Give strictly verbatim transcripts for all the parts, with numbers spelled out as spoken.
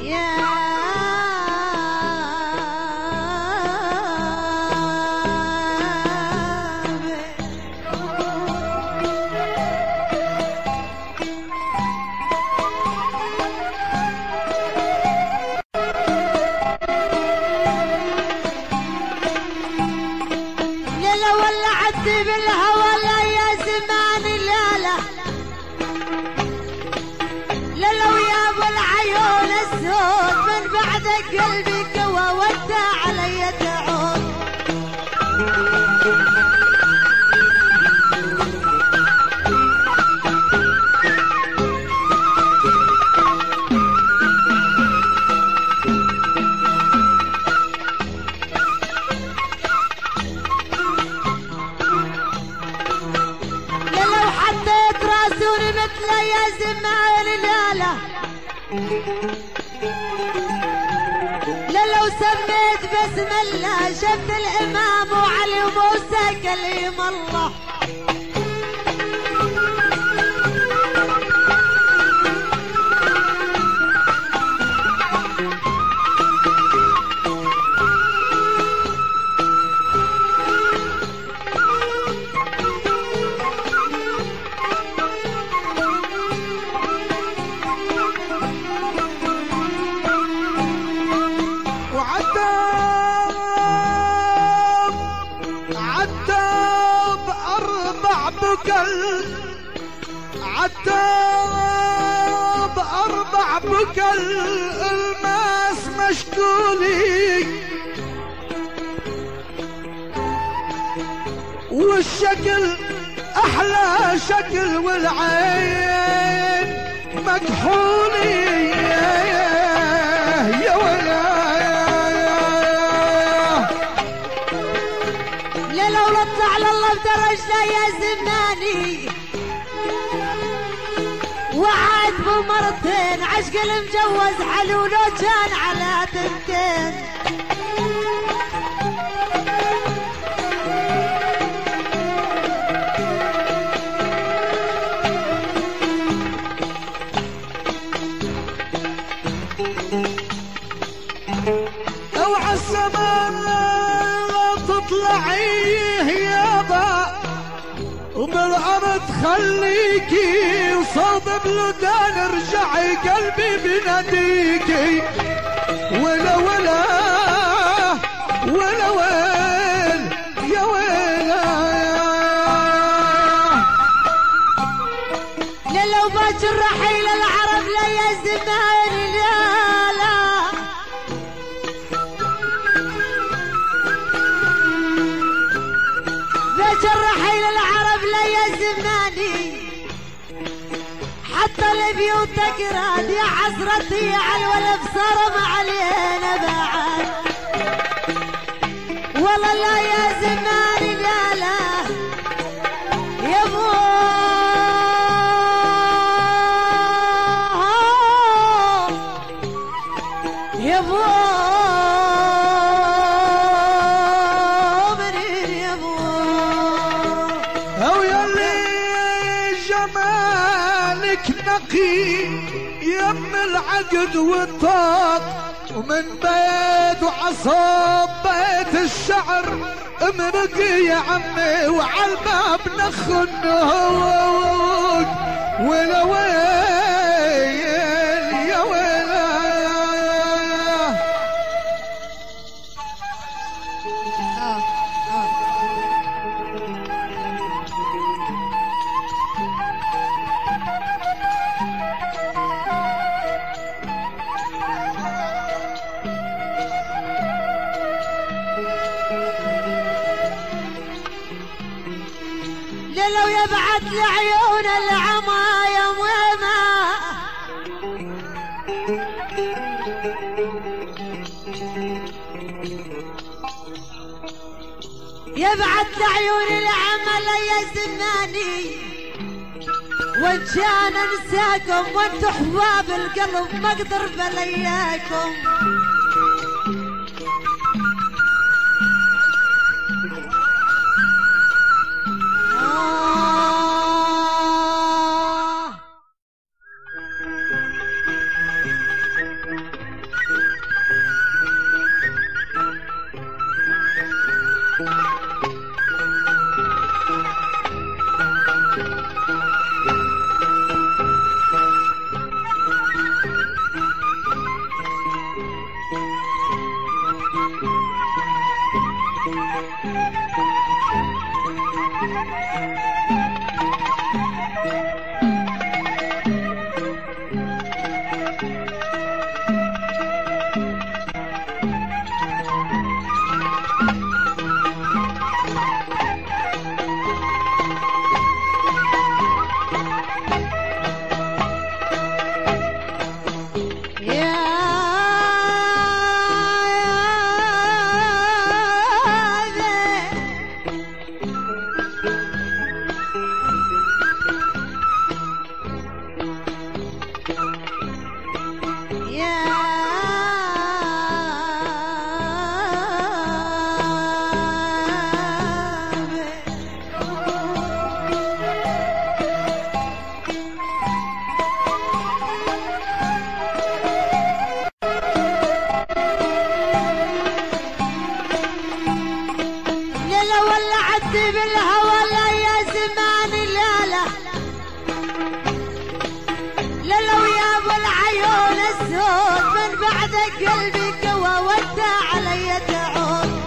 بالهوى لا يا زمان لا لا لا لو يا ابو العيون السود من بعد قلبي قوى وانت علي تعود. مثل يا زمان لا لا لا لو سميت بسم الله شفت الامام وعلي وموسى كليم الله. بكل عتاب أربع بكل الماس مشكولي والشكل أحلى شكل والعين مكحولي يا ولا لو نطلع لله بدرجنا يا زماني وعاد بمرتين عشق المجوز حلو لو كان على تنتين. اوعى السماء تطلعيه يابا وبالارض خليكي وصوب بلدان ارجعي قلبي بناديكي ولا ولا ولا ويل يا ويلا لا لو باكر رحيل العرب لا يا زمان لا لا رحيل العرب لا يا زماني حتى البيوت تقراد يا حسرتي على الولد صار علينا بعد والله لا يا زماني لا لا يا ابو يا ابو يم العقد والطاق ومن بيت وعصاب بيت الشعر امرقي يا عمي وعالباب نخ النهود ولا ويل يا ويلا لو يبعث لعيون العمى يوم وما يبعث لعيون العمى لا يزناني وان كان انساكم وانتو حباب القلب ما اقدر بلياكم. قلبي قوى وانت علي تعود.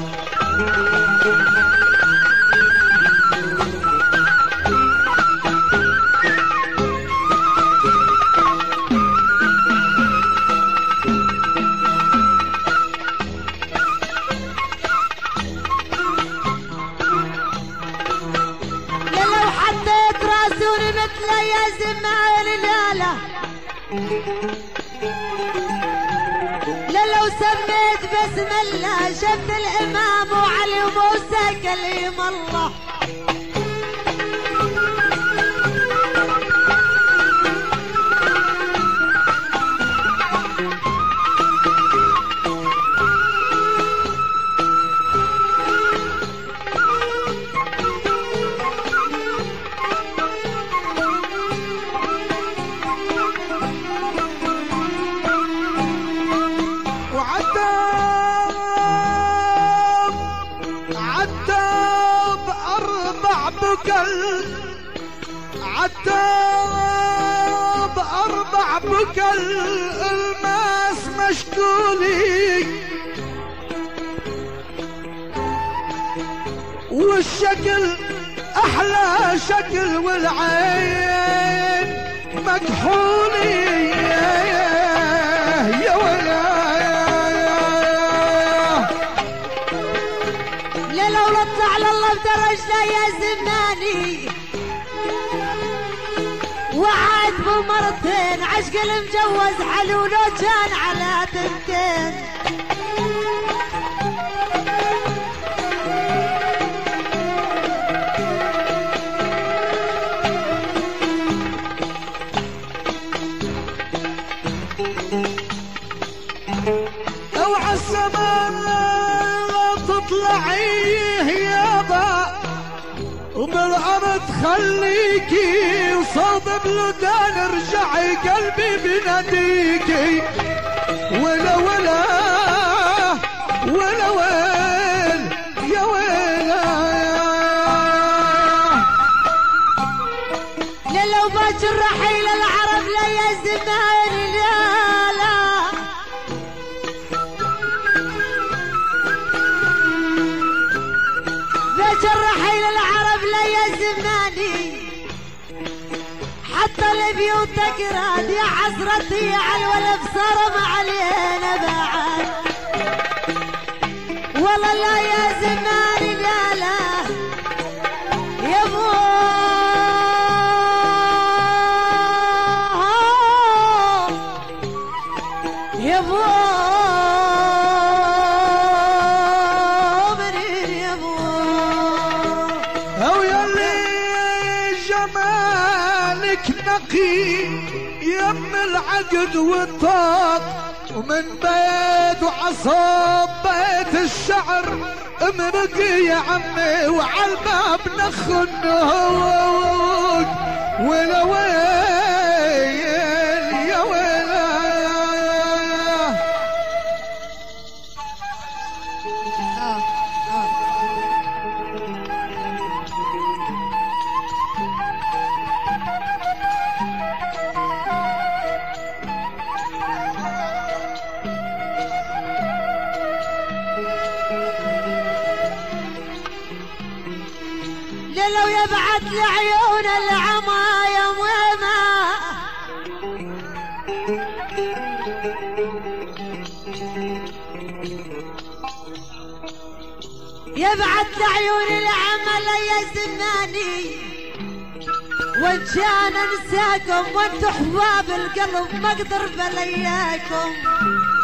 لو حطيت راسوني مثل يا زمان لا لا لا لو سميت بسم الله شفت الامام وعلي وموسى كليم الله. بكل عتاب أربع بكل الماس مشكولي والشكل أحلى شكل والعين مكحولي يا ولا لو نطلع لله بدرجنا يا زماني وعاتبه مرتين عشق المجوز حلو لو كان على تنتين. لو عالسماء تطلعيه يابا وبالارض خليكي وصوب بلدان ارجعي قلبي بناديكي ولا ولا ولا ويل يا ويلا لو باكر رحيل العرب لا يا زمان لا لا الرحيل العرب لا يا زماني حتى البيوت تقراد يا حسرتي على الولد صار علينا بعد والله لا يا زماني لا لا يا ابو يا ابو يم العقد والطاق ومن بيت وعصاب بيت الشعر امرقي يا عمي وعالباب نخ النهود ولا ويل يا ويلا لو يبعث لعيون العمايا وما يبعث لعيون العمى يا زماني وان كان انساكم وانتو حباب القلب ما اقدر بلياكم.